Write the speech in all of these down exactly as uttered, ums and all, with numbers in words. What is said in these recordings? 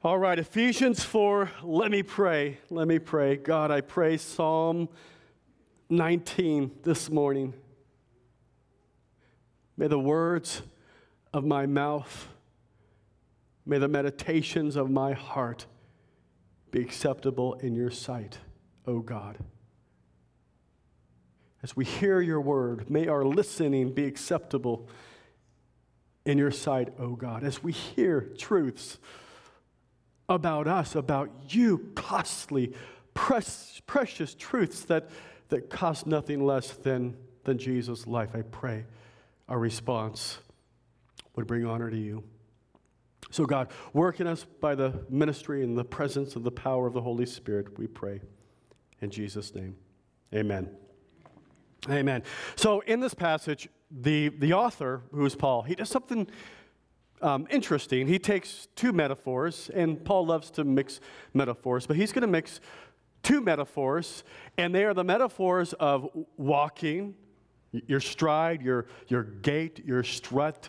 All right, Ephesians four, let me pray. Let me pray. God, I pray Psalm nineteen this morning. May the words of my mouth, may the meditations of my heart be acceptable in your sight, O God. As we hear your word, may our listening be acceptable in your sight, O God. As we hear truths about us, about you, costly, precious truths that, that cost nothing less than, than Jesus' life, I pray our response would bring honor to you. So God, work in us by the ministry and the presence of the power of the Holy Spirit, we pray. In Jesus' name, amen. Amen. So in this passage, the, the author, who is Paul, he does something um, interesting. He takes two metaphors, and Paul loves to mix metaphors, but he's going to mix two metaphors, and they are the metaphors of walking, your stride, your, your gait, your strut,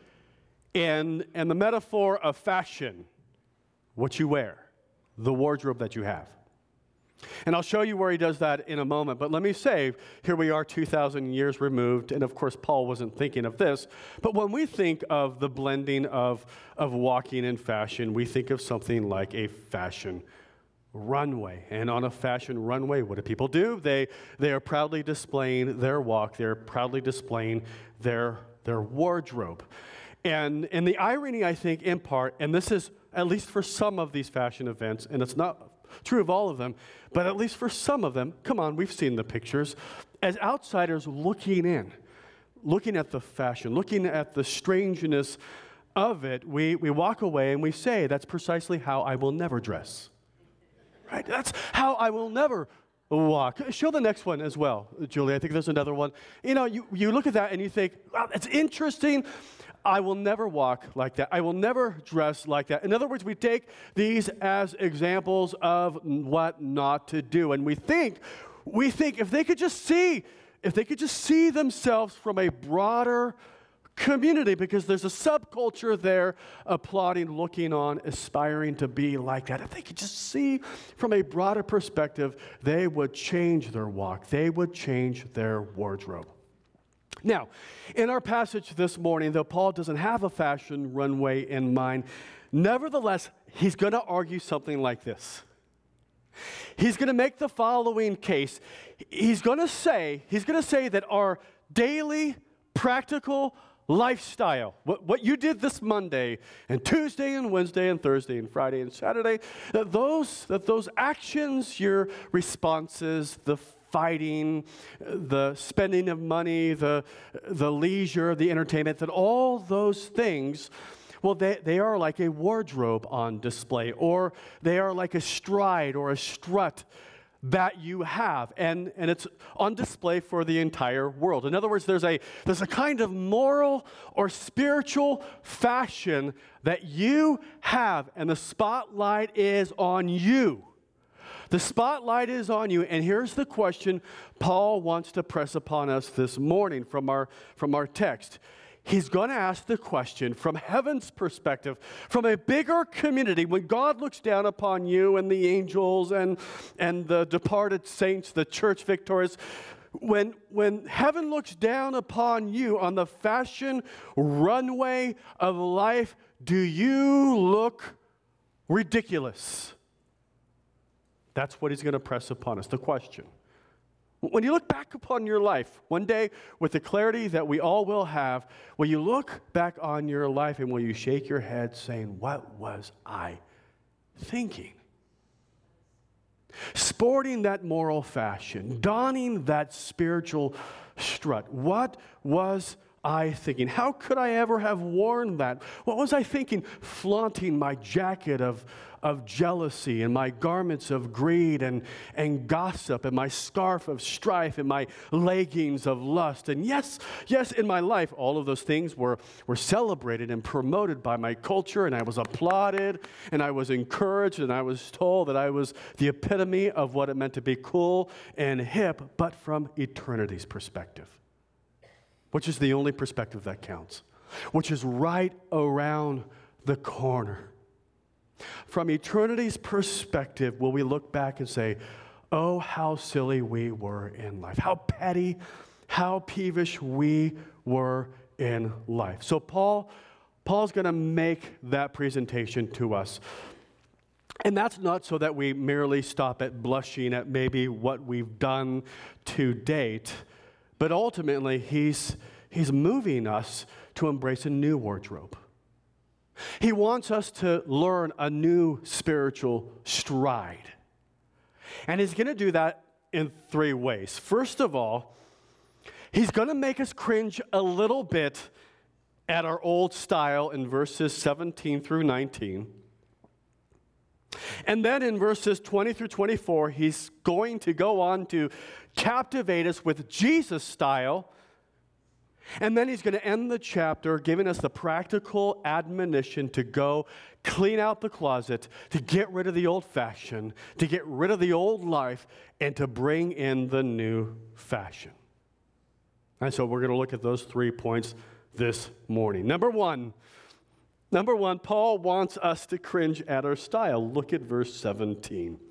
and, and the metaphor of fashion, what you wear, the wardrobe that you have. And I'll show you where he does that in a moment. But let me say, here we are two thousand years removed, and of course Paul wasn't thinking of this, but when we think of the blending of, of walking and fashion, we think of something like a fashion runway. And on a fashion runway, what do people do? They, they are proudly displaying their walk. They're proudly displaying their, their wardrobe. And, and the irony, I think, in part, and this is at least for some of these fashion events, and it's not true of all of them, but at least for some of them, come on, we've seen the pictures, as outsiders looking in, looking at the fashion, looking at the strangeness of it, we, we walk away and we say, that's precisely how I will never dress. Right? That's how I will never walk. Show the next one as well, Julie. I think there's another one. You know, you, you look at that and you think, wow, that's interesting. I will never walk like that. I will never dress like that. In other words, we take these as examples of what not to do. And we think, we think if they could just see, if they could just see themselves from a broader community, because there's a subculture there applauding, looking on, aspiring to be like that. If they could just see from a broader perspective, they would change their walk. They would change their wardrobe. Now, in our passage this morning, though Paul doesn't have a fashion runway in mind, nevertheless, he's going to argue something like this. He's going to make the following case. He's going to say, he's going to say that our daily, practical lifestyle, what, what you did this Monday and Tuesday and Wednesday and Thursday and Friday and Saturday, that those, that those actions, your responses, the fighting, the spending of money, the, the leisure, the entertainment, that all those things, well, they, they are like a wardrobe on display, or they are like a stride or a strut that you have, and, and it's on display for the entire world. In other words, there's a, there's a kind of moral or spiritual fashion that you have, and the spotlight is on you. The spotlight is on you, and here's the question Paul wants to press upon us this morning from our, from our text. He's going to ask the question from heaven's perspective, from a bigger community. When God looks down upon you and the angels and, and the departed saints, the church victorious, when, when heaven looks down upon you on the fashion runway of life, do you look ridiculous? That's what he's going to press upon us, the question. When you look back upon your life, one day with the clarity that we all will have, will you look back on your life and will you shake your head saying, what was I thinking? Sporting that moral fashion, donning that spiritual strut, what was I thinking? How could I ever have worn that? What was I thinking? Flaunting my jacket of, of jealousy and my garments of greed and, and gossip and my scarf of strife and my leggings of lust. And yes, yes, in my life, all of those things were, were celebrated and promoted by my culture, and I was applauded and I was encouraged and I was told that I was the epitome of what it meant to be cool and hip, but from eternity's perspective, which is the only perspective that counts, which is right around the corner. from eternity's perspective, will we look back and say, oh, how silly we were in life. How petty, how peevish we were in life. So Paul, Paul's going to make that presentation to us. And that's not so that we merely stop at blushing at maybe what we've done to date, but ultimately he's, he's moving us to embrace a new wardrobe. He wants us to learn a new spiritual stride. And he's going to do that in three ways. First of all, he's going to make us cringe a little bit at our old style in verses seventeen through nineteen. And then in verses twenty through twenty-four, he's going to go on to captivate us with Jesus' style. And then he's going to end the chapter giving us the practical admonition to go clean out the closet, to get rid of the old fashion, to get rid of the old life, and to bring in the new fashion. And so we're going to look at those three points this morning. Number one, number one, Paul wants us to cringe at our style. Look at verse seventeen.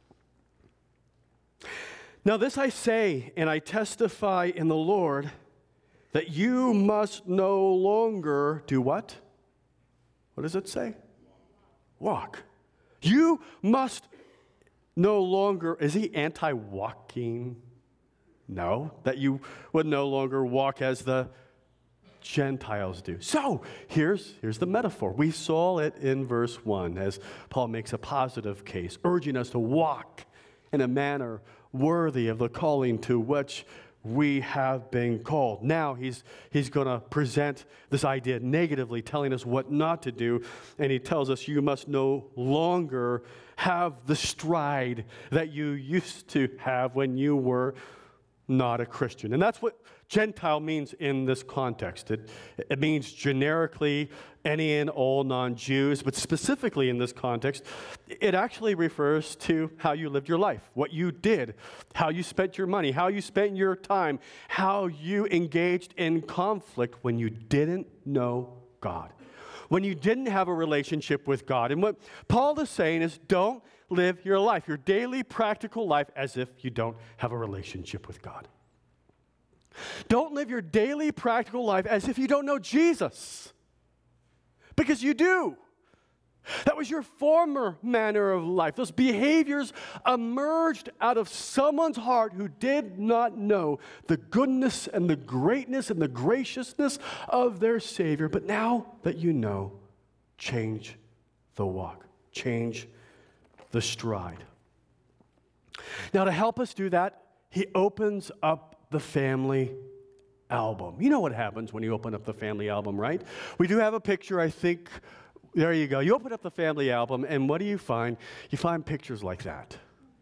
Now this I say, and I testify in the Lord, that you must no longer do what? What does it say? Walk. You must no longer, is he anti-walking? No, that you would no longer walk as the Gentiles do. So here's, here's the metaphor. We saw it in verse one as Paul makes a positive case, urging us to walk in a manner worthy of the calling to which we have been called. Now he's, he's going to present this idea negatively, telling us what not to do. And he tells us you must no longer have the stride that you used to have when you were not a Christian. And that's what Gentile means in this context. It, it means generically any and all non-Jews, but specifically in this context, it actually refers to how you lived your life, what you did, how you spent your money, how you spent your time, how you engaged in conflict when you didn't know God, when you didn't have a relationship with God. And what Paul is saying is don't live your life, your daily practical life, as if you don't have a relationship with God. Don't live your daily practical life as if you don't know Jesus, because you do. That was your former manner of life. Those behaviors emerged out of someone's heart who did not know the goodness and the greatness and the graciousness of their Savior. But now that you know, change the walk, change the stride. Now, to help us do that, he opens up the family album. You know what happens when you open up the family album, right? We do have a picture, I think. There you go. You open up the family album, and what do you find? You find pictures like that,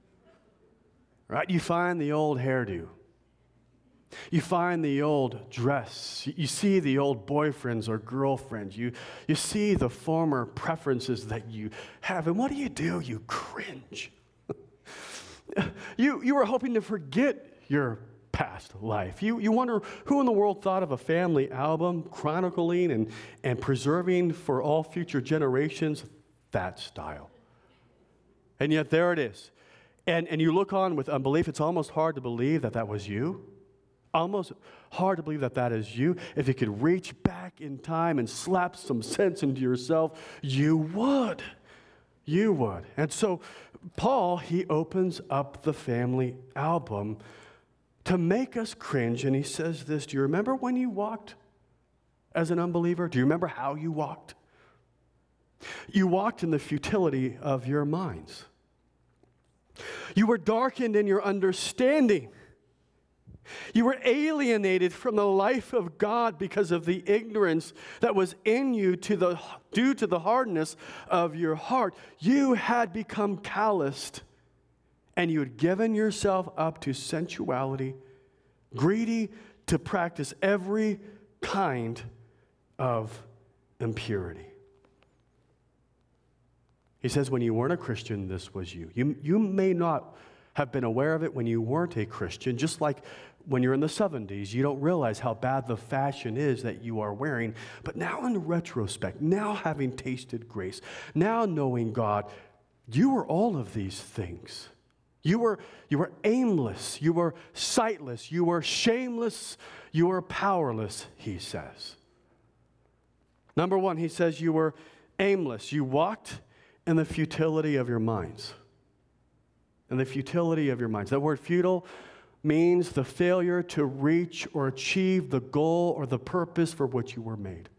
right? You find the old hairdo. You find the old dress. You see the old boyfriends or girlfriends. You, you see the former preferences that you have. And what do you do? You cringe. you, you were hoping to forget your past life. You, you wonder who in the world thought of a family album chronicling and, and preserving for all future generations that style. And yet there it is. And, and you look on with unbelief. It's almost hard to believe that that was you. Almost hard to believe that that is you. If you could reach back in time and slap some sense into yourself, you would. You would. And so Paul, he opens up the family album to make us cringe, and he says this, do you remember when you walked as an unbeliever? Do you remember how you walked? You walked in the futility of your minds. You were darkened in your understanding. You were alienated from the life of God because of the ignorance that was in you to the, due to the hardness of your heart. You had become calloused, and you had given yourself up to sensuality, greedy to practice every kind of impurity. He says when you weren't a Christian, this was you. You, you may not have been aware of it when you weren't a Christian, just like when you're in the seventies, you don't realize how bad the fashion is that you are wearing. But now in retrospect, now having tasted grace, now knowing God, you were all of these things. You were, you were aimless, you were sightless, you were shameless, you were powerless, he says. Number one, he says you were aimless. You walked in the futility of your minds. In the futility of your minds. That word futile means the failure to reach or achieve the goal or the purpose for which you were made.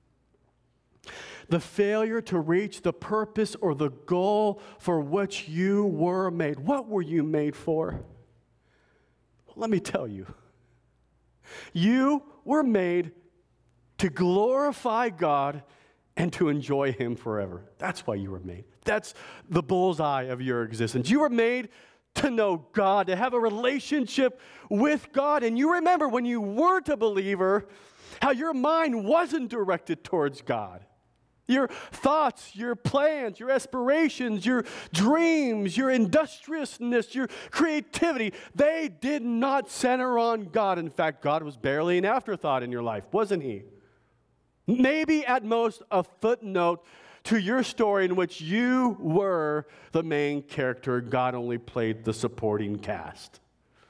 The failure to reach the purpose or the goal for which you were made. What were you made for? Well, let me tell you. You were made to glorify God and to enjoy Him forever. That's why you were made. That's the bullseye of your existence. You were made to know God, to have a relationship with God. And you remember when you weren't a believer, how your mind wasn't directed towards God. Your thoughts, your plans, your aspirations, your dreams, your industriousness, your creativity, they did not center on God. In fact, God was barely an afterthought in your life, wasn't He? Maybe at most a footnote to your story in which you were the main character. God only played the supporting cast.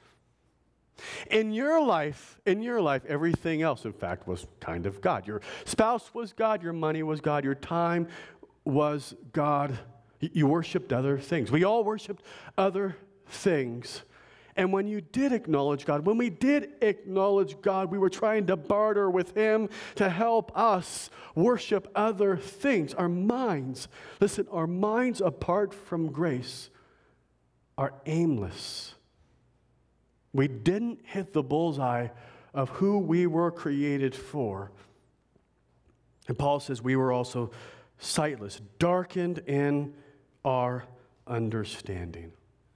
In your life, in your life, everything else, in fact, was kind of God. Your spouse was God, your money was God, your time was God. You worshiped other things. We all worshiped other things. And when you did acknowledge God, when we did acknowledge God, we were trying to barter with Him to help us worship other things. Our minds, listen, our minds apart from grace are aimless. We didn't hit the bullseye of who we were created for. And Paul says we were also sightless, darkened in our understanding.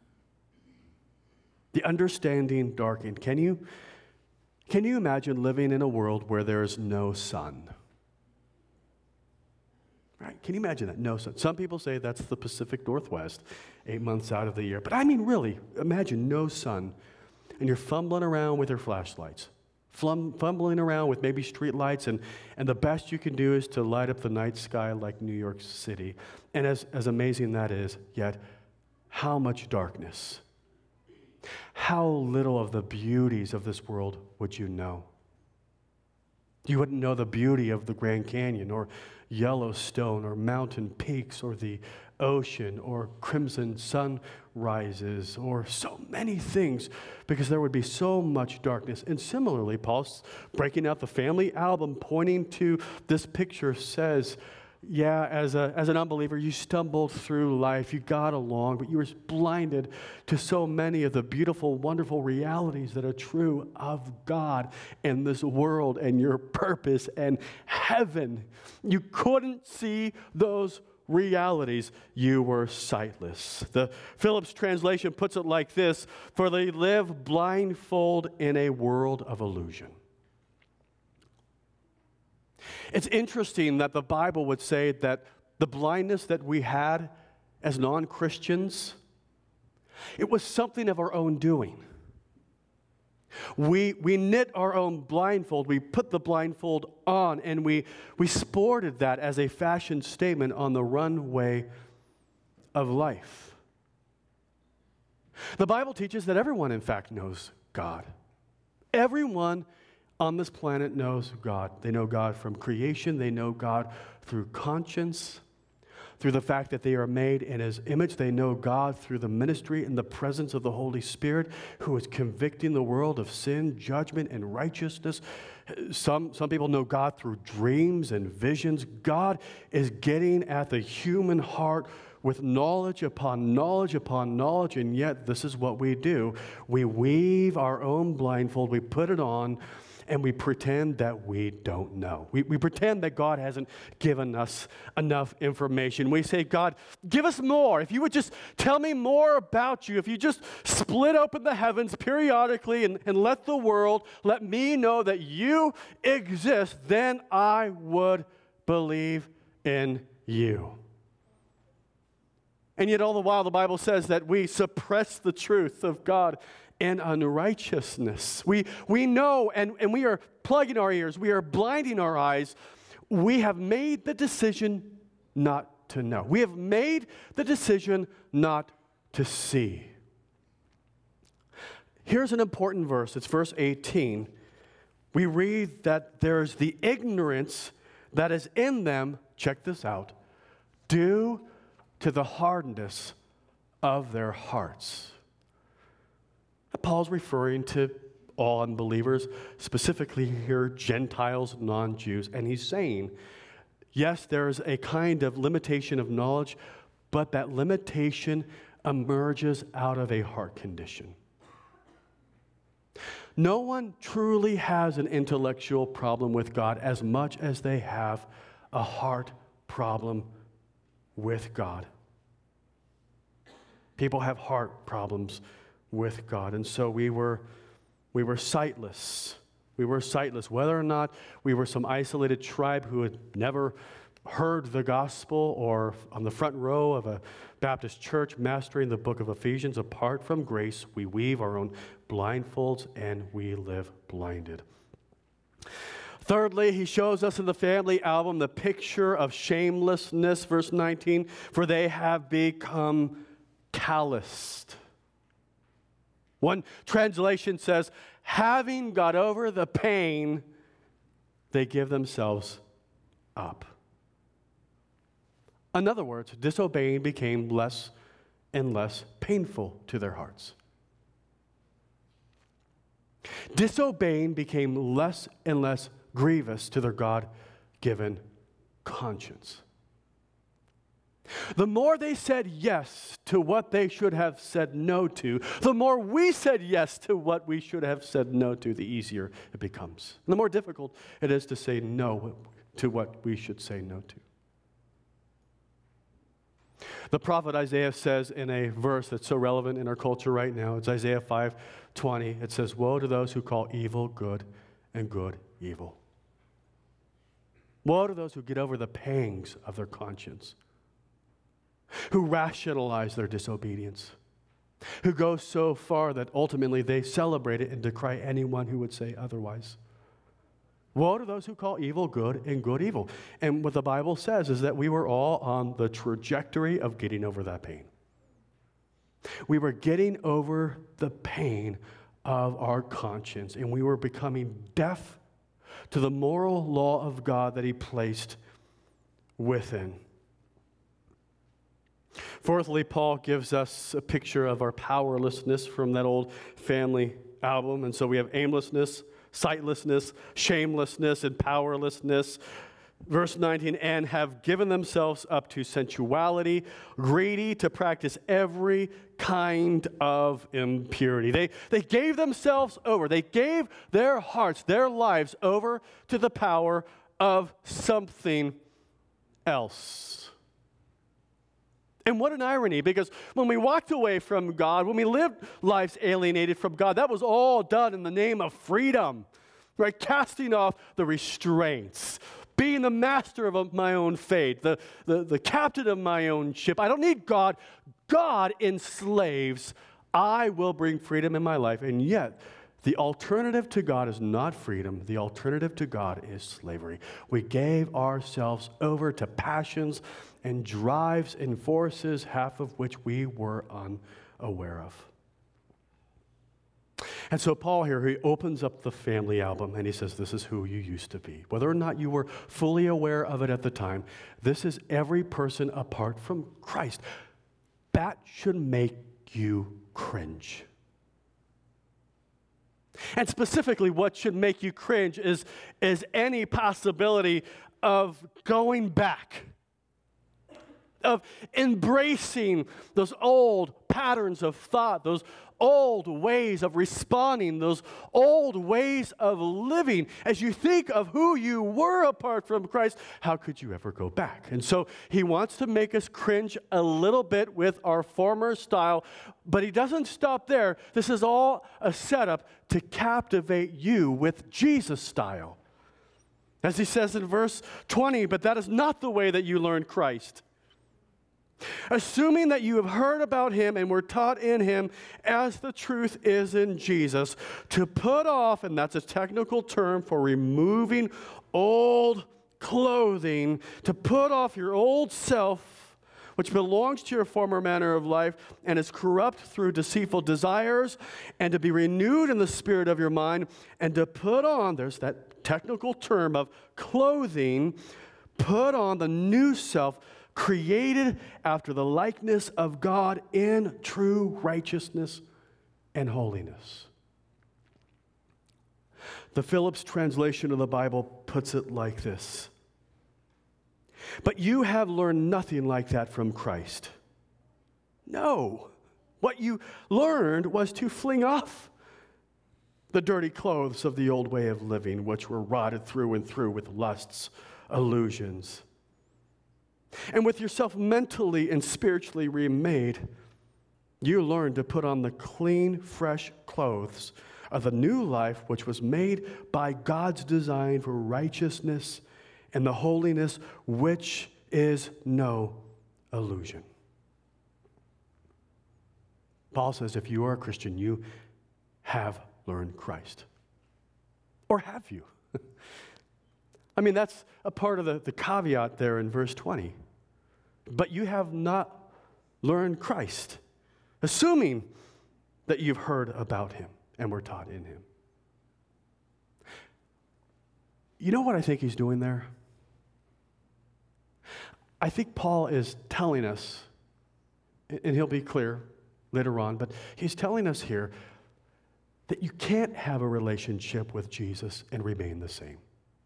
The understanding darkened. Can you, can you imagine living in a world where there is no sun? Right? Can you imagine that? No sun. Some people say that's the Pacific Northwest, eight months out of the year. But I mean, really, imagine no sun. And you're fumbling around with your flashlights, Flum, fumbling around with maybe street lights, and, and the best you can do is to light up the night sky like New York City. And as, as amazing that is, yet how much darkness, how little of the beauties of this world would you know? You wouldn't know the beauty of the Grand Canyon or Yellowstone or mountain peaks or the ocean or crimson sunrises or so many things because there would be so much darkness. And similarly, Paul's breaking out the family album, pointing to this picture, says, yeah, as a as an unbeliever, you stumbled through life, you got along, but you were blinded to so many of the beautiful, wonderful realities that are true of God and this world and your purpose and heaven. You couldn't see those realities. You were sightless. The Phillips translation puts it like this: for they live blindfold in a world of illusion. It's interesting that the Bible would say that the blindness that we had as non-Christians, it was something of our own doing. We, we knit our own blindfold, we put the blindfold on, and we, we sported that as a fashion statement on the runway of life. The Bible teaches that everyone, in fact, knows God. Everyone on this planet knows God. They know God from creation. They know God through conscience, through the fact that they are made in His image. They know God through the ministry and the presence of the Holy Spirit, who is convicting the world of sin, judgment, and righteousness. Some, some people know God through dreams and visions. God is getting at the human heart with knowledge upon knowledge upon knowledge, and yet this is what we do. We weave our own blindfold, we put it on, and we pretend that we don't know. We, we pretend that God hasn't given us enough information. We say, God, give us more. If you would just tell me more about you, if you just split open the heavens periodically and, and let the world, let me know that you exist, then I would believe in you. And yet all the while the Bible says that we suppress the truth of God in unrighteousness. We, we know and, and we are plugging our ears. We are blinding our eyes. We have made the decision not to know. We have made the decision not to see. Here's an important verse. It's verse eighteen. We read that there's the ignorance that is in them, check this out, due to the hardness of their hearts. Paul's referring to all unbelievers, specifically here Gentiles, non-Jews, and he's saying, yes, there's a kind of limitation of knowledge, but that limitation emerges out of a heart condition. No one truly has an intellectual problem with God as much as they have a heart problem with God. People have heart problems with God. And so we were we were sightless. We were sightless. Whether or not we were some isolated tribe who had never heard the gospel or on the front row of a Baptist church mastering the book of Ephesians, apart from grace, we weave our own blindfolds and we live blinded. Thirdly, he shows us in the family album the picture of shamelessness, verse nineteen, for they have become calloused. One translation says, having got over the pain, they give themselves up. In other words, disobeying became less and less painful to their hearts. Disobeying became less and less grievous to their God-given conscience. The more they said yes to what they should have said no to, the more we said yes to what we should have said no to, the easier it becomes. And the more difficult it is to say no to what we should say no to. The prophet Isaiah says in a verse that's so relevant in our culture right now, it's Isaiah five twenty. It says, woe to those who call evil good and good evil. Woe to those who get over the pangs of their conscience, who rationalize their disobedience, who go so far that ultimately they celebrate it and decry anyone who would say otherwise. Woe to those who call evil good and good evil. And what the Bible says is that we were all on the trajectory of getting over that pain. We were getting over the pain of our conscience, and we were becoming deaf to the moral law of God that He placed within. Fourthly, Paul gives us a picture of our powerlessness from that old family album. And so we have aimlessness, sightlessness, shamelessness, and powerlessness. Verse nineteen, and have given themselves up to sensuality, greedy to practice every kind of impurity. They, they gave themselves over. They gave their hearts, their lives over to the power of something else. And what an irony, because when we walked away from God, when we lived lives alienated from God, that was all done in the name of freedom, right? Casting off the restraints, being the master of my own fate, the, the, the captain of my own ship. I don't need God. God enslaves. I will bring freedom in my life. And yet, the alternative to God is not freedom. The alternative to God is slavery. We gave ourselves over to passions and drives and forces, half of which we were unaware of. And so Paul here, he opens up the family album and he says, this is who you used to be. Whether or not you were fully aware of it at the time, this is every person apart from Christ. That should make you cringe. And specifically, what should make you cringe is, is any possibility of going back, of embracing those old patterns of thought, those old ways of responding, those old ways of living. As you think of who you were apart from Christ, how could you ever go back? And so he wants to make us cringe a little bit with our former style, but he doesn't stop there. This is all a setup to captivate you with Jesus' style. As he says in verse twenty, but that is not the way that you learned Christ. assuming that you have heard about him and were taught in him as the truth is in Jesus, to put off, and that's a technical term for removing old clothing, to put off your old self, which belongs to your former manner of life and is corrupt through deceitful desires, and to be renewed in the spirit of your mind, and to put on, there's that technical term of clothing, put on the new self, created after the likeness of God in true righteousness and holiness. The Phillips translation of the Bible puts it like this: but you have learned nothing like that from Christ. No. What you learned was to fling off the dirty clothes of the old way of living, which were rotted through and through with lusts, illusions. And with yourself mentally and spiritually remade, you learned to put on the clean, fresh clothes of the new life which was made by God's design for righteousness and the holiness which is no illusion. Paul says if you are a Christian, you have learned Christ. Or have you? I mean, that's a part of the, the caveat there in verse twenty. But you have not learned Christ, assuming that you've heard about him and were taught in him. You know what I think he's doing there? I think Paul is telling us, and he'll be clear later on, but he's telling us here that you can't have a relationship with Jesus and remain the same.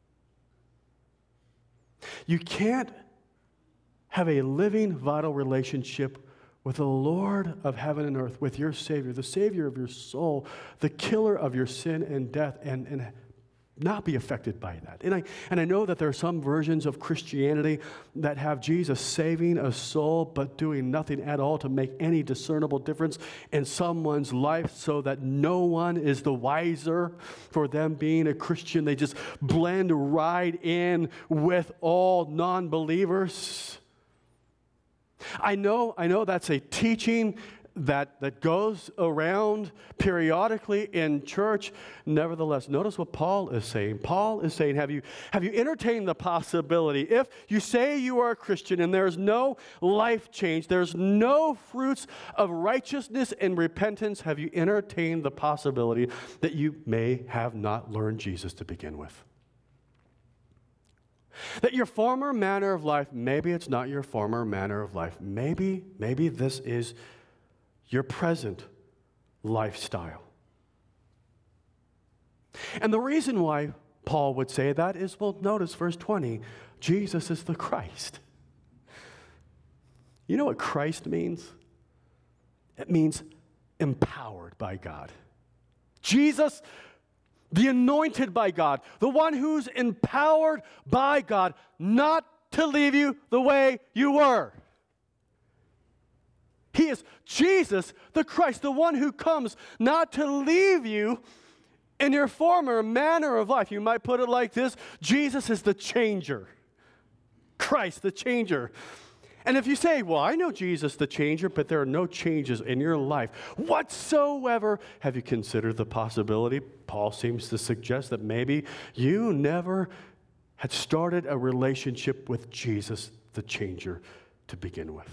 You can't have a living, vital relationship with the Lord of heaven and earth, with your Savior, the Savior of your soul, the killer of your sin and death, and, and not be affected by that. And I, and I know that there are some versions of Christianity that have Jesus saving a soul but doing nothing at all to make any discernible difference in someone's life, so that no one is the wiser for them being a Christian. They just blend right in with all non-believers. I know, I know that's a teaching that, that goes around periodically in church. Nevertheless, notice what Paul is saying. Paul is saying, have you, have you entertained the possibility, if you say you are a Christian and there's no life change, there's no fruits of righteousness and repentance, have you entertained the possibility that you may have not learned Jesus to begin with? That your former manner of life, maybe it's not your former manner of life. Maybe, maybe this is your present lifestyle. And the reason why Paul would say that is, well, notice verse twenty, Jesus is the Christ. You know what Christ means? It means empowered by God. Jesus, the anointed by God, the one who's empowered by God, not to leave you the way you were. He is Jesus, the Christ, the one who comes not to leave you in your former manner of life. You might put it like this: Jesus is the changer. Christ, the changer. And if you say, well, I know Jesus, the changer, but there are no changes in your life whatsoever, have you considered the possibility? Paul seems to suggest that maybe you never had started a relationship with Jesus, the changer, to begin with.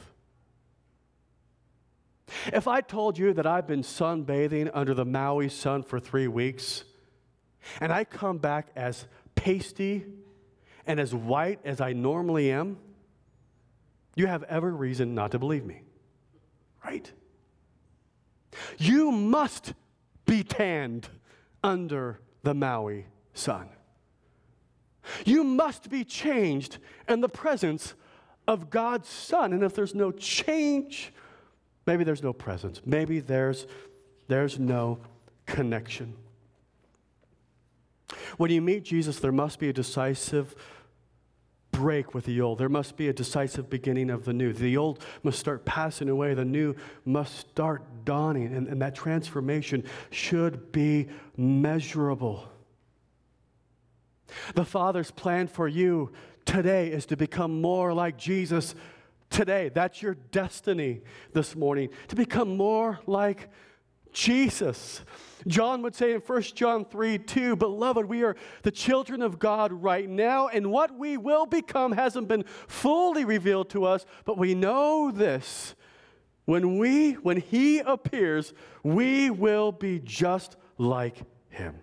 If I told you that I've been sunbathing under the Maui sun for three weeks, and I come back as pasty and as white as I normally am, you have every reason not to believe me, right? You must be tanned under the Maui sun. You must be changed in the presence of God's Son. And if there's no change, maybe there's no presence. Maybe there's, there's no connection. When you meet Jesus, there must be a decisive break with the old. There must be a decisive beginning of the new. The old must start passing away. The new must start dawning. And, and that transformation should be measurable. The Father's plan for you today is to become more like Jesus, today. That's your destiny this morning, to become more like Jesus. John would say in First John three two, beloved, we are the children of God right now, and what we will become hasn't been fully revealed to us, but we know this. When we, when he appears, we will be just like him.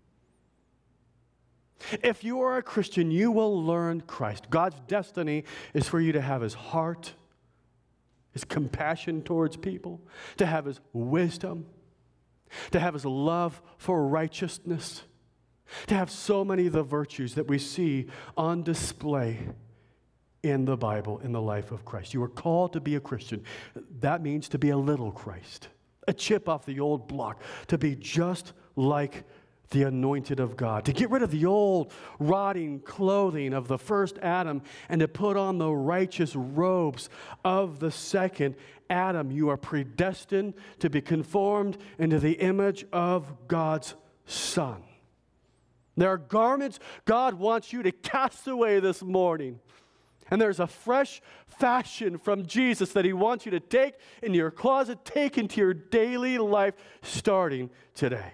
If you are a Christian, you will learn Christ. God's destiny is for you to have his heart, his compassion towards people, to have his wisdom, to have his love for righteousness, to have so many of the virtues that we see on display in the Bible, in the life of Christ. You are called to be a Christian. That means to be a little Christ, a chip off the old block, to be just like the anointed of God, to get rid of the old rotting clothing of the first Adam and to put on the righteous robes of the second Adam. You are predestined to be conformed into the image of God's Son. There are garments God wants you to cast away this morning. And there's a fresh fashion from Jesus that he wants you to take into your closet, take into your daily life starting today.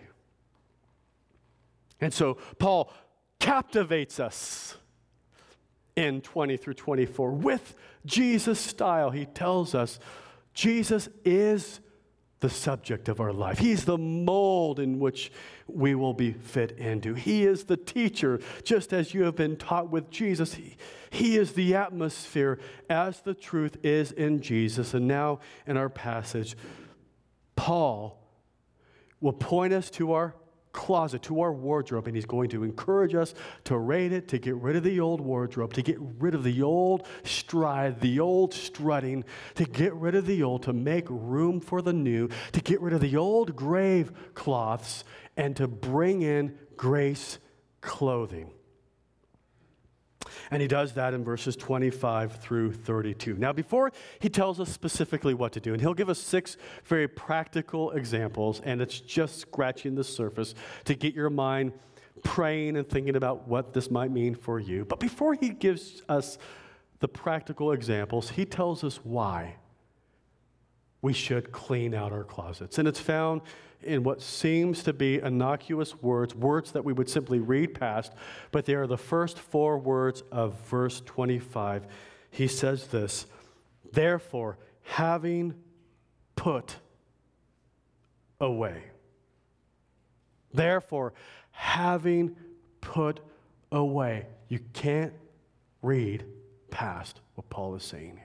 And so Paul captivates us in twenty through twenty-four with Jesus' style. He tells us Jesus is the subject of our life. He's the mold in which we will be fit into. He is the teacher, just as you have been taught with Jesus. He, he is the atmosphere as the truth is in Jesus. And now in our passage, Paul will point us to our closet, to our wardrobe, and he's going to encourage us to raid it, to get rid of the old wardrobe, to get rid of the old stride, the old strutting, to get rid of the old, to make room for the new, to get rid of the old grave cloths, and to bring in grace clothing. And he does that in verses twenty-five through thirty-two. Now, before he tells us specifically what to do, and he'll give us six very practical examples, and it's just scratching the surface to get your mind praying and thinking about what this might mean for you. But before he gives us the practical examples, he tells us why we should clean out our closets. And it's found in what seems to be innocuous words, words that we would simply read past, but they are the first four words of verse twenty-five. He says this, therefore, having put away. Therefore, having put away. You can't read past what Paul is saying here.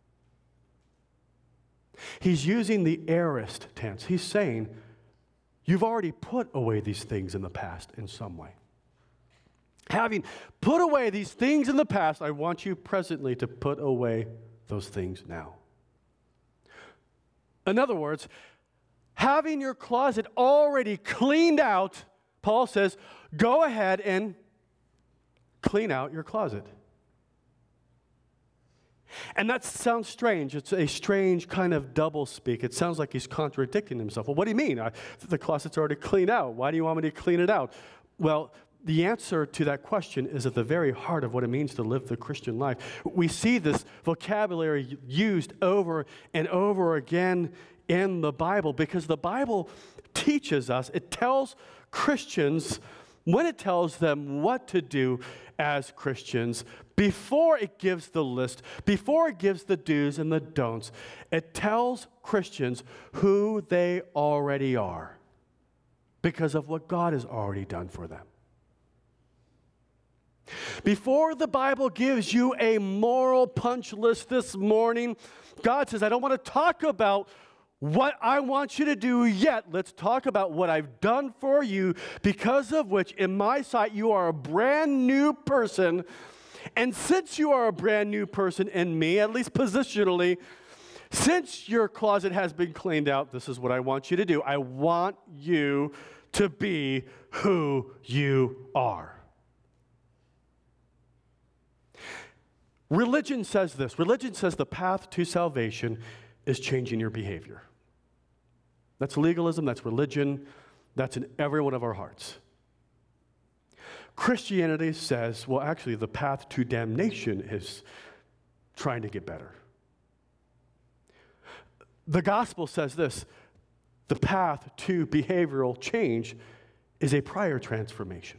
He's using the aorist tense. He's saying, you've already put away these things in the past in some way. Having put away these things in the past, I want you presently to put away those things now. In other words, having your closet already cleaned out, Paul says, go ahead and clean out your closet. And that sounds strange. It's a strange kind of doublespeak. It sounds like he's contradicting himself. Well, what do you mean? I, the closet's already cleaned out. Why do you want me to clean it out? Well, the answer to that question is at the very heart of what it means to live the Christian life. We see this vocabulary used over and over again in the Bible because the Bible teaches us, it tells Christians, when it tells them what to do as Christians, before it gives the list, before it gives the do's and the don'ts, it tells Christians who they already are because of what God has already done for them. Before the Bible gives you a moral punch list this morning, God says, I don't want to talk about what I want you to do yet. Let's talk about what I've done for you, because of which, in my sight, you are a brand new person. And since you are a brand new person in me, at least positionally, since your closet has been cleaned out, this is what I want you to do. I want you to be who you are. Religion says this. Religion says the path to salvation is changing your behavior. That's legalism, that's religion, that's in every one of our hearts. Christianity says, well, actually, the path to damnation is trying to get better. The gospel says this: the path to behavioral change is a prior transformation.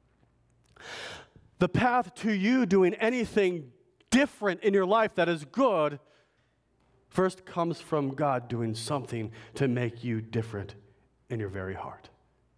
The path to you doing anything different in your life that is good first comes from God doing something to make you different in your very heart.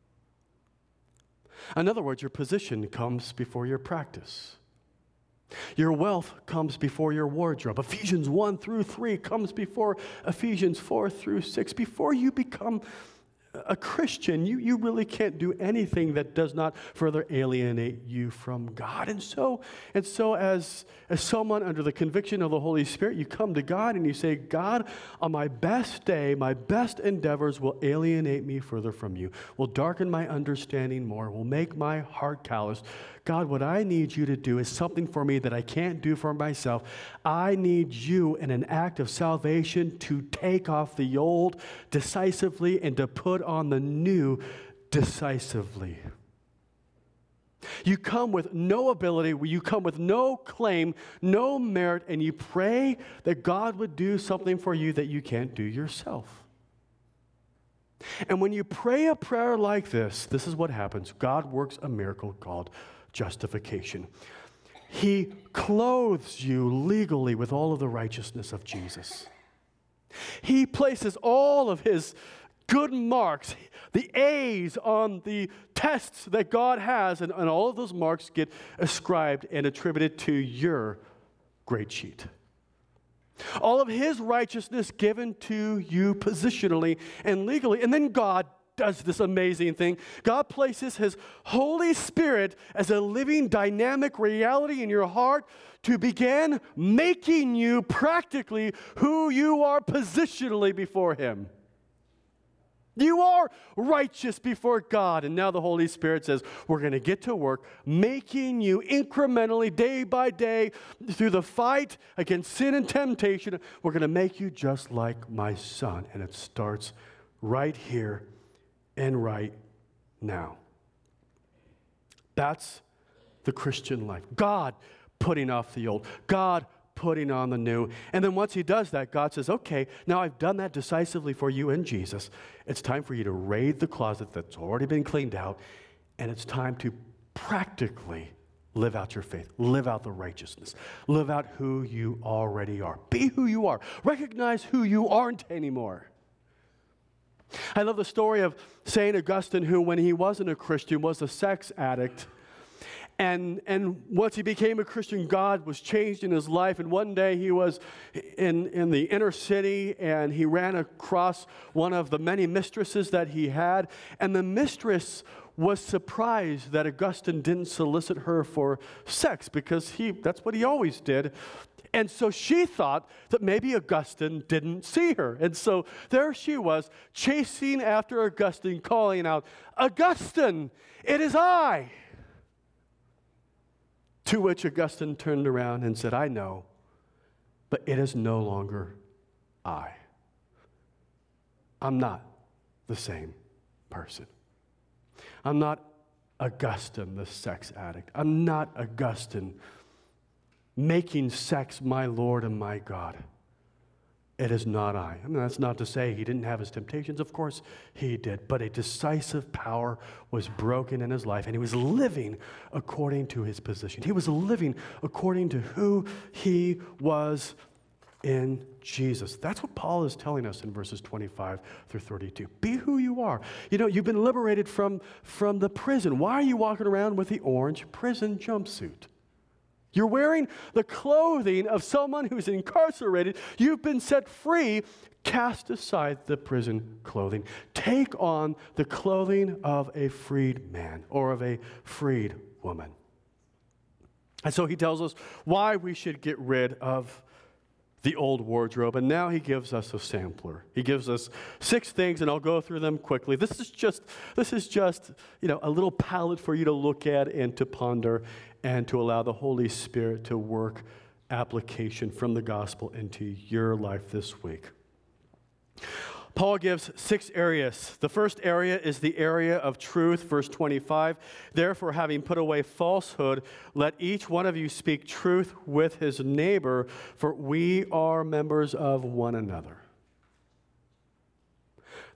In other words, your position comes before your practice. Your wealth comes before your wardrobe. Ephesians one through three comes before Ephesians four through six. Before you become a Christian, you, you really can't do anything that does not further alienate you from God. And so, and so as, as someone under the conviction of the Holy Spirit, you come to God and you say, God, on my best day, my best endeavors will alienate me further from you, will darken my understanding more, will make my heart callous. God, what I need you to do is something for me that I can't do for myself. I need you in an act of salvation to take off the old decisively and to put on the new decisively. You come with no ability, you come with no claim, no merit, and you pray that God would do something for you that you can't do yourself. And when you pray a prayer like this, this is what happens. God works a miracle called justification. He clothes you legally with all of the righteousness of Jesus. He places all of his good marks, the A's on the tests that God has, and, and all of those marks get ascribed and attributed to your grade sheet. All of his righteousness given to you positionally and legally, and then God does this amazing thing. God places his Holy Spirit as a living, dynamic reality in your heart to begin making you practically who you are positionally before him. You are righteous before God. And now the Holy Spirit says, we're going to get to work making you incrementally, day by day, through the fight against sin and temptation. We're going to make you just like my son. And it starts right here and right now. That's the Christian life. God putting off the old. God putting on the new. And then once he does that, God says, okay, now I've done that decisively for you in Jesus. It's time for you to raid the closet that's already been cleaned out, and it's time to practically live out your faith, live out the righteousness, live out who you already are. Be who you are. Recognize who you aren't anymore. I love the story of Saint Augustine, who, when he wasn't a Christian, was a sex addict. And, and once he became a Christian, God was changed in his life. And one day he was in, in the inner city, and he ran across one of the many mistresses that he had. And the mistress was surprised that Augustine didn't solicit her for sex, because he that's what he always did. And so she thought that maybe Augustine didn't see her. And so there she was, chasing after Augustine, calling out, "Augustine, it is I." To which Augustine turned around and said, "I know, but it is no longer I. I'm not the same person. I'm not Augustine, the sex addict. I'm not Augustine making sex my Lord and my God. It is not I." I mean, that's not to say he didn't have his temptations. Of course he did. But a decisive power was broken in his life, and he was living according to his position. He was living according to who he was in Jesus. That's what Paul is telling us in verses twenty-five through thirty-two. Be who you are. You know, you've been liberated from, from the prison. Why are you walking around with the orange prison jumpsuit? You're wearing the clothing of someone who's incarcerated. You've been set free. Cast aside the prison clothing. Take on the clothing of a freed man or of a freed woman. And so he tells us why we should get rid of the old wardrobe. And now he gives us a sampler. He gives us six things, and I'll go through them quickly. This is just, this is just, you know, a little palette for you to look at and to ponder, and to allow the Holy Spirit to work application from the gospel into your life this week. Paul gives six areas. The first area is the area of truth, verse twenty-five. "Therefore, having put away falsehood, let each one of you speak truth with his neighbor, for we are members of one another."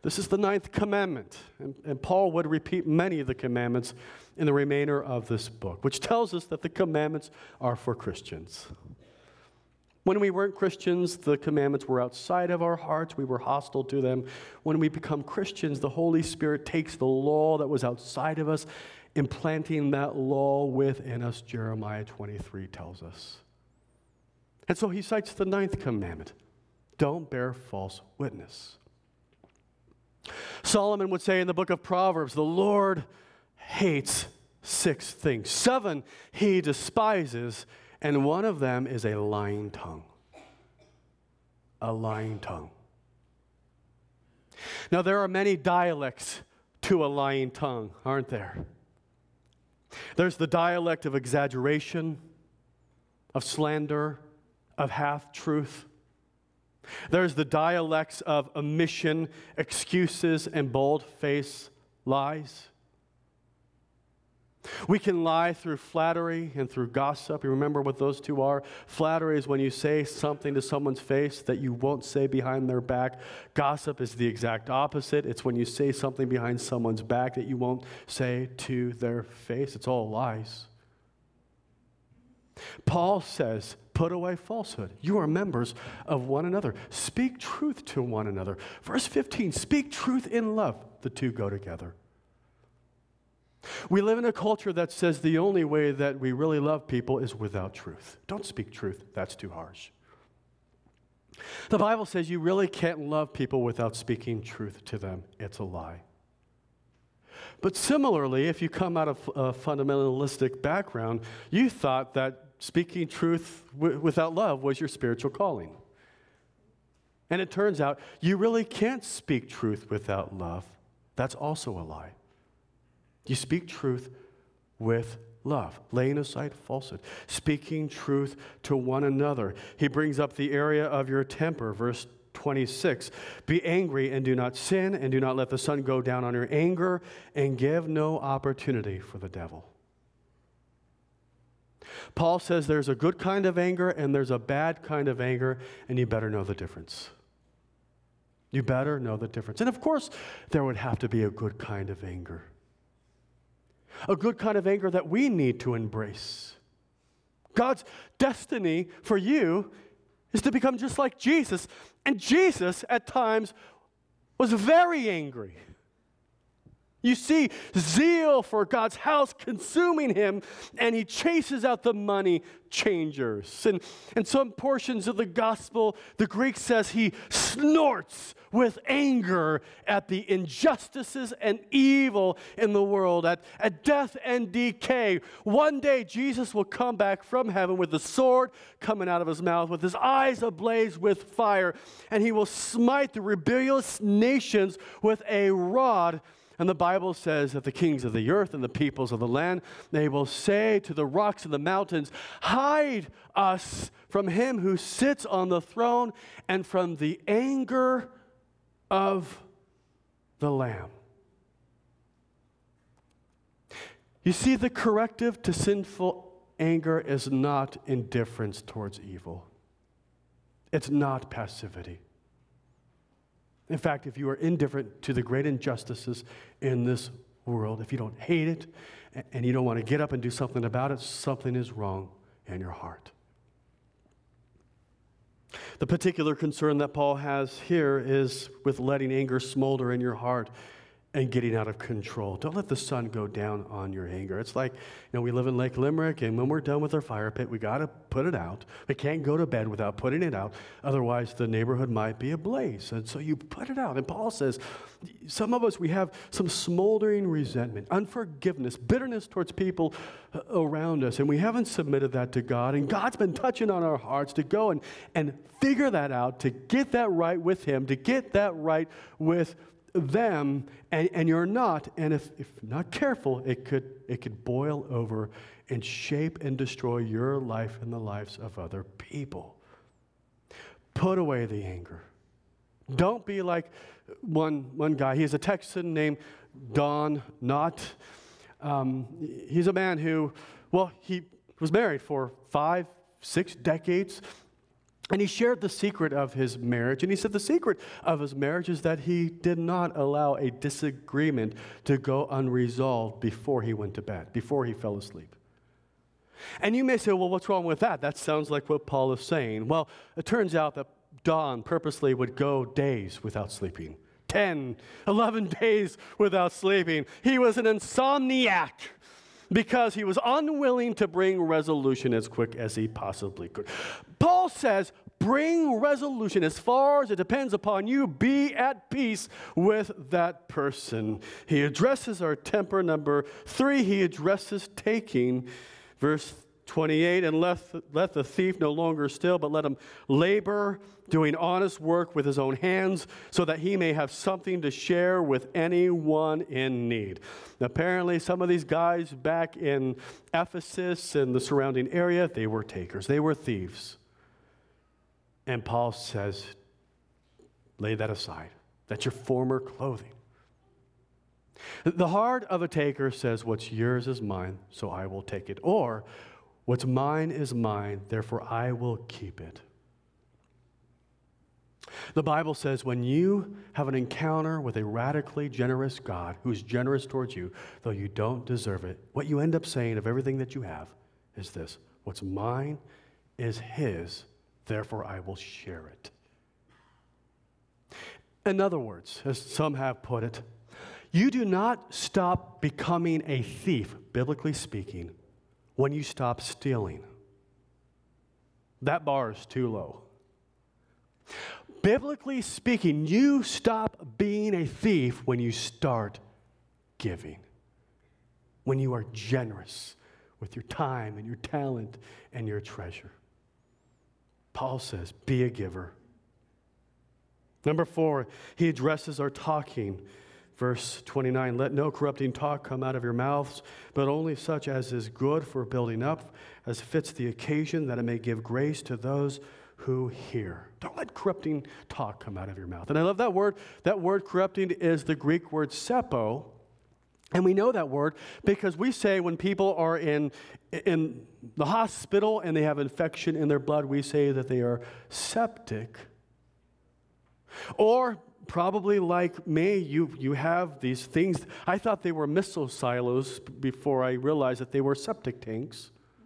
This is the ninth commandment. And, and Paul would repeat many of the commandments in the remainder of this book, which tells us that the commandments are for Christians. When we weren't Christians, the commandments were outside of our hearts. We were hostile to them. When we become Christians, the Holy Spirit takes the law that was outside of us, implanting that law within us, Jeremiah twenty-three tells us. And so he cites the ninth commandment. Don't bear false witness. Solomon would say in the book of Proverbs, the Lord hates six things. Seven he despises, and one of them is a lying tongue. A lying tongue. Now, there are many dialects to a lying tongue, aren't there? There's the dialect of exaggeration, of slander, of half-truth. There's the dialects of omission, excuses, and bold-faced lies. We can lie through flattery and through gossip. You remember what those two are? Flattery is when you say something to someone's face that you won't say behind their back. Gossip is the exact opposite. It's when you say something behind someone's back that you won't say to their face. It's all lies. Paul says, put away falsehood. You are members of one another. Speak truth to one another. Verse fifteen, speak truth in love. The two go together. We live in a culture that says the only way that we really love people is without truth. Don't speak truth. That's too harsh. The Bible says you really can't love people without speaking truth to them. It's a lie. But similarly, if you come out of a fundamentalistic background, you thought that speaking truth w- without love was your spiritual calling. And it turns out you really can't speak truth without love. That's also a lie. You speak truth with love, laying aside falsehood, speaking truth to one another. He brings up the area of your temper, verse twenty-six. Be angry and do not sin, and do not let the sun go down on your anger, and give no opportunity for the devil. Paul says there's a good kind of anger and there's a bad kind of anger, and you better know the difference. You better know the difference. And of course, there would have to be a good kind of anger. A good kind of anger that we need to embrace. God's destiny for you is to become just like Jesus. And Jesus, at times, was very angry. You see zeal for God's house consuming him, and he chases out the money changers. And in some portions of the gospel, the Greek says he snorts with anger at the injustices and evil in the world, at, at death and decay. One day, Jesus will come back from heaven with a sword coming out of his mouth, with his eyes ablaze with fire, and he will smite the rebellious nations with a rod. And the Bible says that the kings of the earth and the peoples of the land, they will say to the rocks and the mountains, hide us from him who sits on the throne and from the anger of the Lamb. You see, the corrective to sinful anger is not indifference towards evil. It's not passivity. In fact, if you are indifferent to the great injustices in this world, if you don't hate it and you don't want to get up and do something about it, something is wrong in your heart. The particular concern that Paul has here is with letting anger smolder in your heart and getting out of control. Don't let the sun go down on your anger. It's like, you know, we live in Lake Limerick, and when we're done with our fire pit, we got to put it out. We can't go to bed without putting it out. Otherwise, the neighborhood might be ablaze. And so you put it out. And Paul says, some of us, we have some smoldering resentment, unforgiveness, bitterness towards people around us, and we haven't submitted that to God. And God's been touching on our hearts to go and, and figure that out, to get that right with him, to get that right with them, and, and you're not, and if, if not careful, it could it could boil over and shape and destroy your life and the lives of other people. Put away the anger. Don't be like one one guy. He's a Texan named Don Knott. Um, he's a man who, well, he was married for five, six decades. And he shared the secret of his marriage. And he said the secret of his marriage is that he did not allow a disagreement to go unresolved before he went to bed, before he fell asleep. And you may say, well, what's wrong with that? That sounds like what Paul is saying. Well, it turns out that Don purposely would go days without sleeping. ten, eleven days without sleeping. He was an insomniac because he was unwilling to bring resolution as quick as he possibly could. Paul says, bring resolution as far as it depends upon you. Be at peace with that person. He addresses our temper. Number three, he addresses taking. Verse twenty-eight, and let, let the thief no longer steal, but let him labor, doing honest work with his own hands, so that he may have something to share with anyone in need. Apparently, some of these guys back in Ephesus and the surrounding area, they were takers. They were thieves. And Paul says, lay that aside. That's your former clothing. The heart of a taker says, what's yours is mine, so I will take it. Or, what's mine is mine, therefore I will keep it. The Bible says when you have an encounter with a radically generous God who's generous towards you, though you don't deserve it, what you end up saying of everything that you have is this: what's mine is his, therefore I will share it. In other words, as some have put it, you do not stop becoming a thief, biblically speaking, when you stop stealing. That bar is too low. Biblically speaking, you stop being a thief when you start giving. When you are generous with your time and your talent and your treasure. Paul says, be a giver. Number four, he addresses our talking. Verse twenty-nine, let no corrupting talk come out of your mouths, but only such as is good for building up, as fits the occasion, that it may give grace to those who hear. Don't let corrupting talk come out of your mouth. And I love that word. That word corrupting is the Greek word sepo. And we know that word because we say when people are in, in the hospital and they have infection in their blood, we say that they are septic. Or probably like me, you, you have these things. I thought they were missile silos before I realized that they were septic tanks.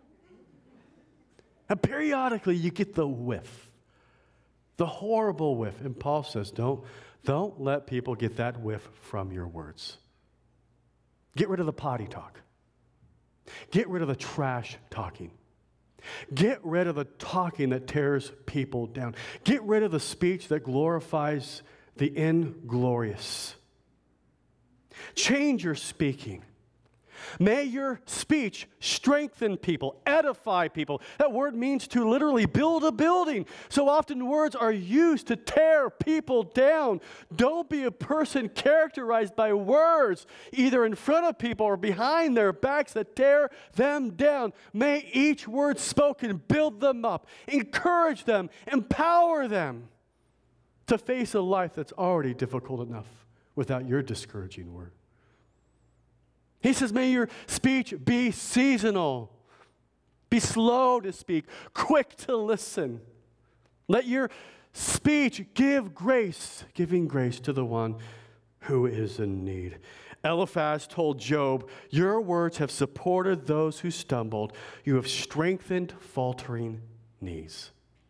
And periodically you get the whiff, the horrible whiff. And Paul says, don't, don't let people get that whiff from your words. Get rid of the potty talk. Get rid of the trash talking. Get rid of the talking that tears people down. Get rid of the speech that glorifies the inglorious. Change your speaking. May your speech strengthen people, edify people. That word means to literally build a building. So often words are used to tear people down. Don't be a person characterized by words, either in front of people or behind their backs, that tear them down. May each word spoken build them up, encourage them, empower them to face a life that's already difficult enough without your discouraging word. He says, may your speech be seasonal. Be slow to speak, quick to listen. Let your speech give grace, giving grace to the one who is in need. Eliphaz told Job, your words have supported those who stumbled. You have strengthened faltering knees.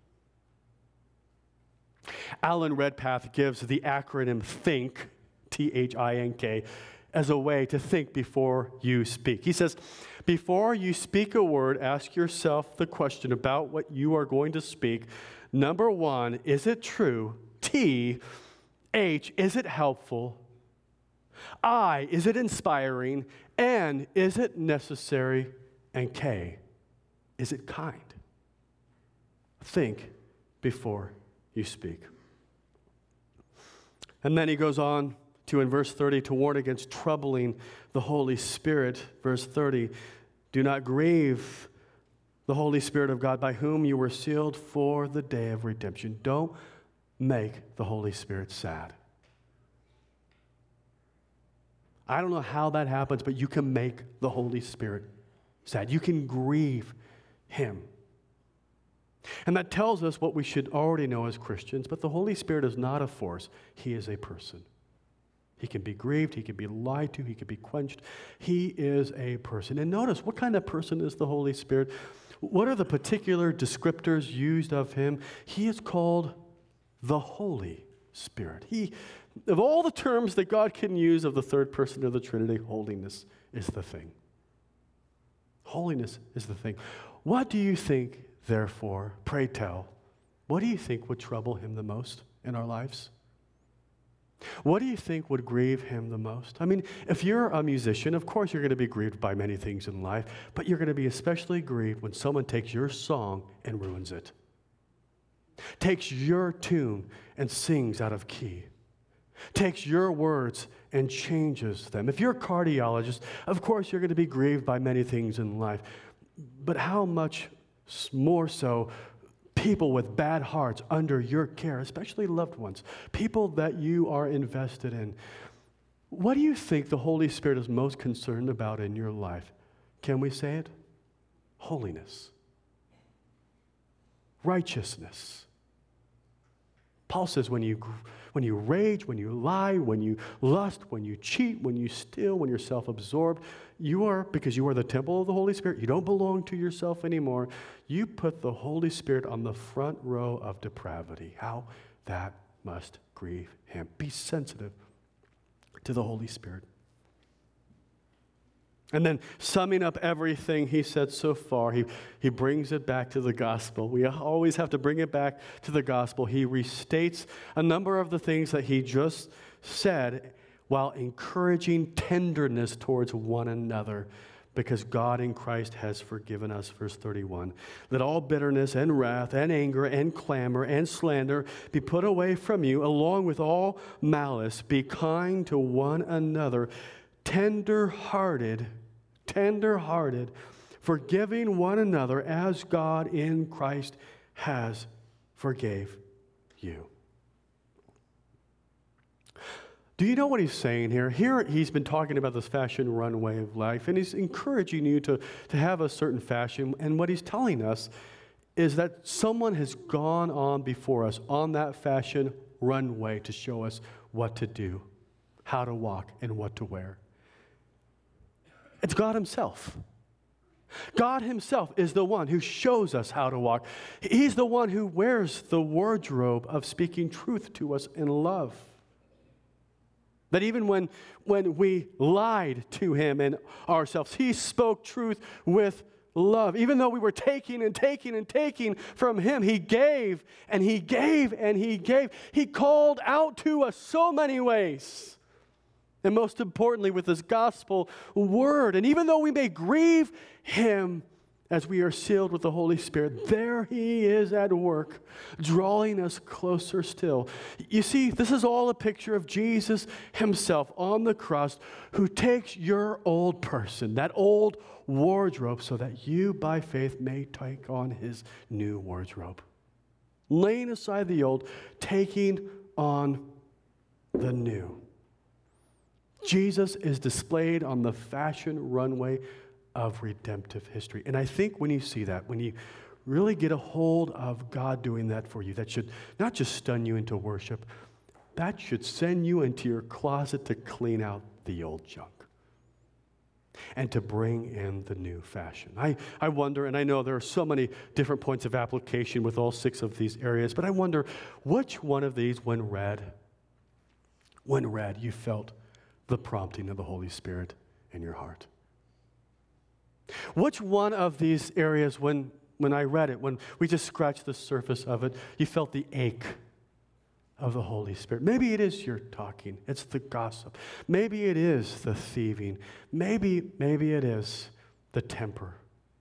Alan Redpath gives the acronym THINK, T H I N K, as a way to think before you speak. He says, before you speak a word, ask yourself the question about what you are going to speak. Number one, is it true? T, H, is it helpful? I, is it inspiring? N, is it necessary? And K, is it kind? Think before you speak. And then he goes on to, in verse thirty, to warn against troubling the Holy Spirit. Verse thirty, do not grieve the Holy Spirit of God, by whom you were sealed for the day of redemption. Don't make the Holy Spirit sad. I don't know how that happens, but you can make the Holy Spirit sad. You can grieve him. And that tells us what we should already know as Christians, but the Holy Spirit is not a force. He is a person. He can be grieved, he can be lied to, he can be quenched. He is a person. And notice, what kind of person is the Holy Spirit? What are the particular descriptors used of him? He is called the Holy Spirit. He, of all the terms that God can use of the third person of the Trinity, holiness is the thing. Holiness is the thing. What do you think, therefore, pray tell, what do you think would trouble him the most in our lives? What do you think would grieve him the most? I mean, if you're a musician, of course you're going to be grieved by many things in life, but you're going to be especially grieved when someone takes your song and ruins it. Takes your tune and sings out of key. Takes your words and changes them. If you're a cardiologist, of course you're going to be grieved by many things in life, but how much more so people with bad hearts under your care, especially loved ones, people that you are invested in. What do you think the Holy Spirit is most concerned about in your life? Can we say it? Holiness. Righteousness. Paul says when you, when you rage, when you lie, when you lust, when you cheat, when you steal, when you're self-absorbed, you are, because you are the temple of the Holy Spirit, you don't belong to yourself anymore. You put the Holy Spirit on the front row of depravity. How that must grieve him. Be sensitive to the Holy Spirit. And then summing up everything he said so far, he, he brings it back to the gospel. We always have to bring it back to the gospel. He restates a number of the things that he just said while encouraging tenderness towards one another, because God in Christ has forgiven us. Verse thirty-one, let all bitterness and wrath and anger and clamor and slander be put away from you, along with all malice. Be kind to one another, tender-hearted, tender-hearted, forgiving one another as God in Christ has forgave you. Do you know what he's saying here? Here he's been talking about this fashion runway of life, and he's encouraging you to, to have a certain fashion. And what he's telling us is that someone has gone on before us on that fashion runway to show us what to do, how to walk, and what to wear. It's God himself. God himself is the one who shows us how to walk. He's the one who wears the wardrobe of speaking truth to us in love. That even when, when we lied to him and ourselves, he spoke truth with love. Even though we were taking and taking and taking from him, he gave and he gave and he gave. He called out to us so many ways. And most importantly, with his gospel word. And even though we may grieve him as we are sealed with the Holy Spirit, there he is at work, drawing us closer still. You see, this is all a picture of Jesus himself on the cross, who takes your old person, that old wardrobe, so that you, by faith, may take on his new wardrobe. Laying aside the old, taking on the new. Jesus is displayed on the fashion runway of redemptive history. And I think when you see that, when you really get a hold of God doing that for you, that should not just stun you into worship, that should send you into your closet to clean out the old junk and to bring in the new fashion. I, I wonder, and I know there are so many different points of application with all six of these areas, but I wonder which one of these, when read, when read, you felt the prompting of the Holy Spirit in your heart. Which one of these areas, when, when I read it, when we just scratched the surface of it, you felt the ache of the Holy Spirit? Maybe it is your talking. It's the gossip. Maybe it is the thieving. Maybe, maybe it is the temper.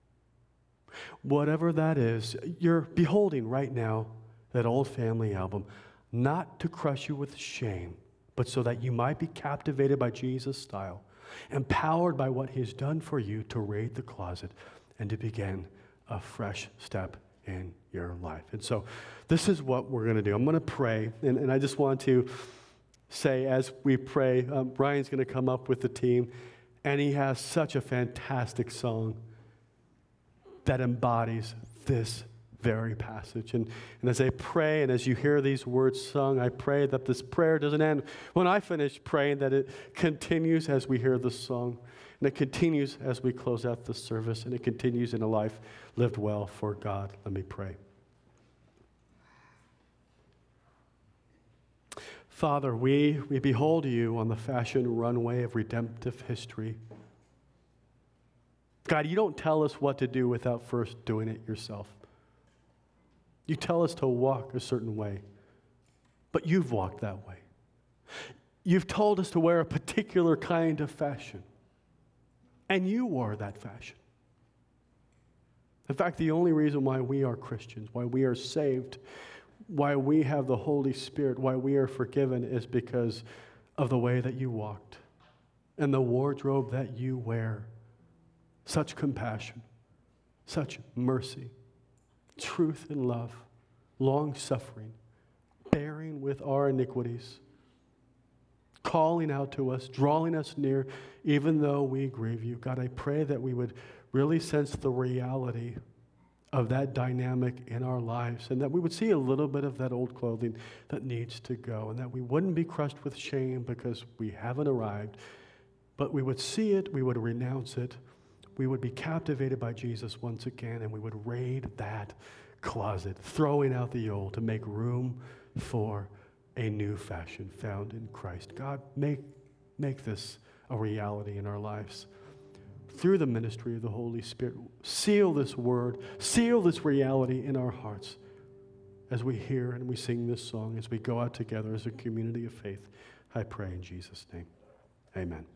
Whatever that is, you're beholding right now that old family album, not to crush you with shame, but so that you might be captivated by Jesus' style, empowered by what he's done for you to raid the closet and to begin a fresh step in your life. And so this is what we're going to do. I'm going to pray, and, and I just want to say as we pray, um, Brian's going to come up with the team, and he has such a fantastic song that embodies this very passage. And, and as I pray and as you hear these words sung, I pray that this prayer doesn't end when I finish praying, that it continues as we hear the song, and it continues as we close out the service, and it continues in a life lived well for God. Let me pray. Father, we, we behold you on the fashion runway of redemptive history. God, you don't tell us what to do without first doing it yourself. You tell us to walk a certain way, but you've walked that way. You've told us to wear a particular kind of fashion, and you wore that fashion. In fact, the only reason why we are Christians, why we are saved, why we have the Holy Spirit, why we are forgiven is because of the way that you walked and the wardrobe that you wear. Such compassion, such mercy, truth and love, long-suffering, bearing with our iniquities, calling out to us, drawing us near, even though we grieve you. God, I pray that we would really sense the reality of that dynamic in our lives, and that we would see a little bit of that old clothing that needs to go, and that we wouldn't be crushed with shame because we haven't arrived, but we would see it, we would renounce it, we would be captivated by Jesus once again, and we would raid that closet, throwing out the old to make room for a new fashion found in Christ. God, make, make this a reality in our lives. Through the ministry of the Holy Spirit, seal this word, seal this reality in our hearts as we hear and we sing this song, as we go out together as a community of faith. I pray in Jesus' name. Amen.